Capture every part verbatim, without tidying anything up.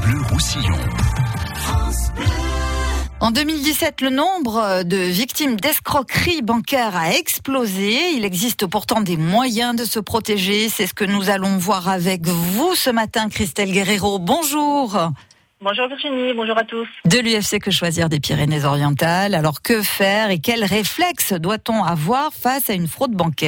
Bleu Roussillon. En deux mille dix-sept, le nombre de victimes d'escroqueries bancaires a explosé. Il existe pourtant des moyens de se protéger. C'est ce que nous allons voir avec vous ce matin, Christelle Guerrero. Bonjour. Bonjour Virginie, bonjour à tous. De l'U F C Que Choisir des Pyrénées-Orientales. Alors que faire et quels réflexes doit-on avoir face à une fraude bancaire ?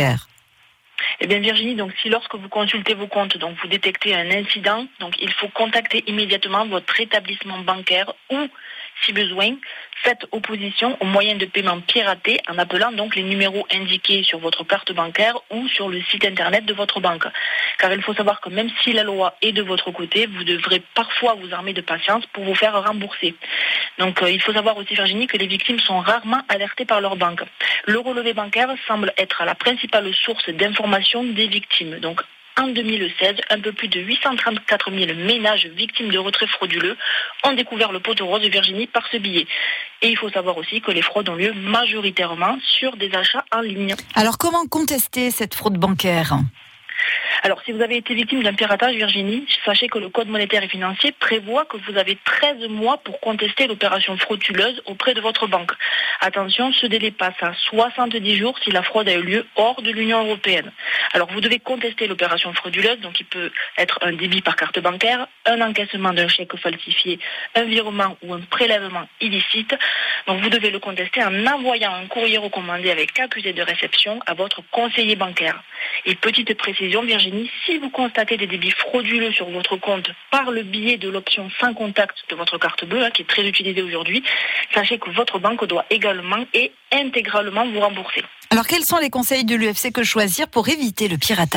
Eh bien Virginie, donc si lorsque vous consultez vos comptes, donc vous détectez un incident, donc il faut contacter immédiatement votre établissement bancaire ou, si besoin, faites opposition aux moyens de paiement piratés en appelant donc les numéros indiqués sur votre carte bancaire ou sur le site internet de votre banque. Car il faut savoir que même si la loi est de votre côté, vous devrez parfois vous armer de patience pour vous faire rembourser. Donc euh, il faut savoir aussi Virginie que les victimes sont rarement alertées par leur banque. Le relevé bancaire semble être la principale source d'information des victimes. Donc en deux mille seize, un peu plus de huit cent trente-quatre mille ménages victimes de retraits frauduleux ont découvert le poteau rose de Virginie par ce billet. Et il faut savoir aussi que les fraudes ont lieu majoritairement sur des achats en ligne. Alors comment contester cette fraude bancaire ? Alors, si vous avez été victime d'un piratage, Virginie, sachez que le Code monétaire et financier prévoit que vous avez treize mois pour contester l'opération frauduleuse auprès de votre banque. Attention, ce délai passe à soixante-dix jours si la fraude a eu lieu hors de l'Union européenne. Alors, vous devez contester l'opération frauduleuse, donc il peut être un débit par carte bancaire, un encaissement d'un chèque falsifié, un virement ou un prélèvement illicite. Donc, vous devez le contester en envoyant un courrier recommandé avec accusé de réception à votre conseiller bancaire. Et petite précision, Virginie, si vous constatez des débits frauduleux sur votre compte par le biais de l'option sans contact de votre carte bleue, hein, qui est très utilisée aujourd'hui, sachez que votre banque doit également et intégralement vous rembourser. Alors quels sont les conseils de l'U F C Que Choisir pour éviter le piratage ?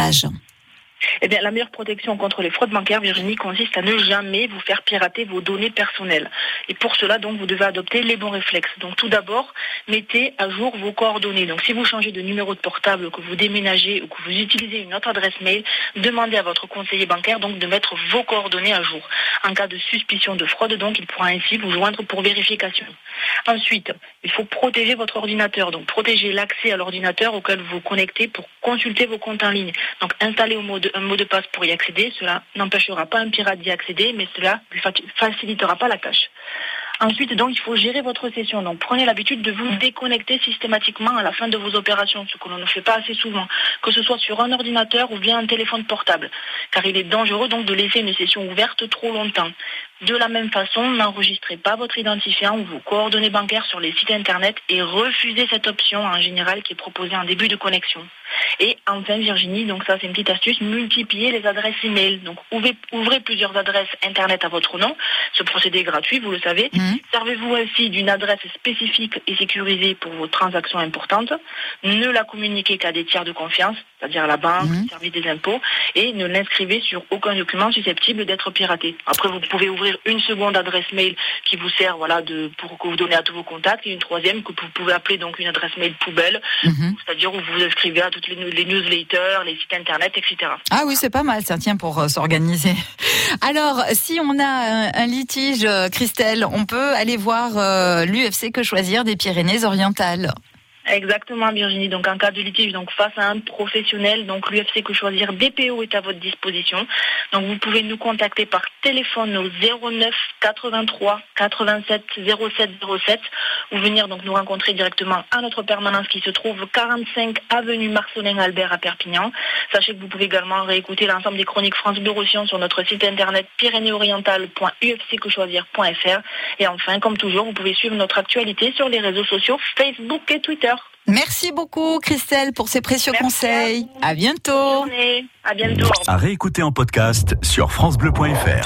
Eh bien, la meilleure protection contre les fraudes bancaires, Virginie, consiste à ne jamais vous faire pirater vos données personnelles. Et pour cela, donc, vous devez adopter les bons réflexes. Donc, tout d'abord, mettez à jour vos coordonnées. Donc, si vous changez de numéro de portable, que vous déménagez ou que vous utilisez une autre adresse mail, demandez à votre conseiller bancaire, donc, de mettre vos coordonnées à jour. En cas de suspicion de fraude, donc, il pourra ainsi vous joindre pour vérification. Ensuite, il faut protéger votre ordinateur. Donc, protéger l'accès à l'ordinateur auquel vous vous connectez pour consulter vos comptes en ligne. Donc, installez au mode un mot de passe pour y accéder. Cela n'empêchera pas un pirate d'y accéder, mais cela ne facilitera pas la tâche. Ensuite, donc, il faut gérer votre session. Donc, prenez l'habitude de vous déconnecter systématiquement à la fin de vos opérations, ce que l'on ne fait pas assez souvent, que ce soit sur un ordinateur ou via un téléphone portable, car il est dangereux donc de laisser une session ouverte trop longtemps. De la même façon, n'enregistrez pas votre identifiant ou vos coordonnées bancaires sur les sites internet et refusez cette option en général qui est proposée en début de connexion. Et enfin, Virginie, donc ça c'est une petite astuce, multipliez les adresses email. Donc ouvrez, ouvrez plusieurs adresses internet à votre nom. Ce procédé est gratuit, vous le savez. Mmh. Servez-vous ainsi d'une adresse spécifique et sécurisée pour vos transactions importantes. Ne la communiquez qu'à des tiers de confiance, c'est-à-dire la banque, mmh. le service des impôts, et ne l'inscrivez sur aucun document susceptible d'être piraté. Après, vous pouvez ouvrir une seconde adresse mail qui vous sert, voilà, de pour que vous donnez à tous vos contacts, et une troisième que vous pouvez appeler donc une adresse mail poubelle, mmh. c'est-à-dire où vous vous inscrivez à toutes les, les newsletters, les sites internet, et cetera. Ah oui, c'est pas mal, ça tient pour euh, s'organiser. Alors, si on a un, un litige, euh, Christelle, on peut aller voir euh, l'U F C Que Choisir des Pyrénées-Orientales. Exactement, Virginie. Donc, en cas de litige, donc face à un professionnel, donc l'U F C Que Choisir B P O est à votre disposition. Donc, vous pouvez nous contacter par téléphone au zéro neuf quatre-vingt-trois quatre-vingt-sept zéro sept zéro sept ou venir donc nous rencontrer directement à notre permanence qui se trouve quarante-cinq avenue Marcelin Albert à Perpignan. Sachez que vous pouvez également réécouter l'ensemble des chroniques France Bleu Roussillon sur notre site internet pyrénées orientales point u f c que choisir point f r. Et enfin, comme toujours, vous pouvez suivre notre actualité sur les réseaux sociaux Facebook et Twitter. Merci beaucoup Christelle pour ces précieux Merci conseils. À, à bientôt. Bonne journée. À bientôt. À réécouter en podcast sur francebleu point f r.